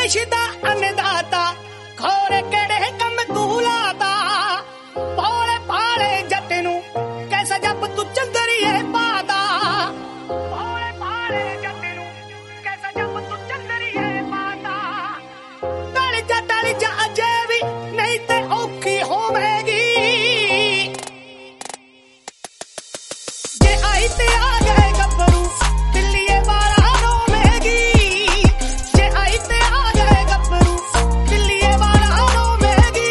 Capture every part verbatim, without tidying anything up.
देश दा अन्नदाता खोरे केड़े कम तू लाता भोले भाले जट नू कैसा जब तू चंदरिए पाता भोले भाले जट नू कैसा जब तू चंदरिए पाता टल जा टल जा अजे भी नहीं ते औखी होवेगी जे आई ते आ गए गब्बरू दिल्लीए वाला रोवेगी जे आई ते आ गए गब्बरू दिल्लीए वाला रोवेगी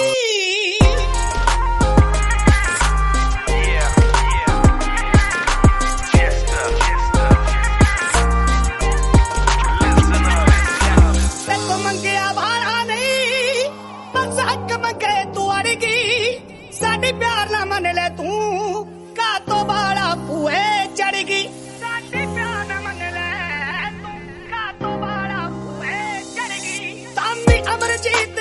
देखो मंगिया भाड़ा नहीं बस हक मंगे तू अड़गी साडी प्यार ना मन ले तू का तो बाड़ा पूए चढ़गी साडी प्यार ना मन ले तू का तो बाड़ा पूए चढ़गी सामी अमरजीत